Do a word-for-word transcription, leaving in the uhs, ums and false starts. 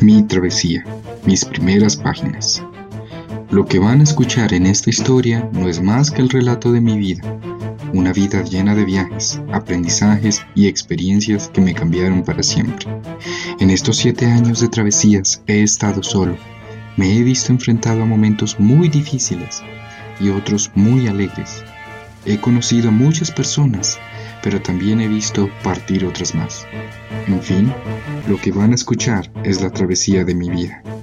Mi travesía, mis primeras páginas. Lo que van a escuchar en esta historia no es más que el relato de mi vida, una vida llena de viajes, aprendizajes y experiencias que me cambiaron para siempre. En estos siete años de travesías he estado solo, me he visto enfrentado a momentos muy difíciles y otros muy alegres. He conocido a muchas personas, pero también he visto partir otras más. En fin, lo que van a escuchar es la travesía de mi vida.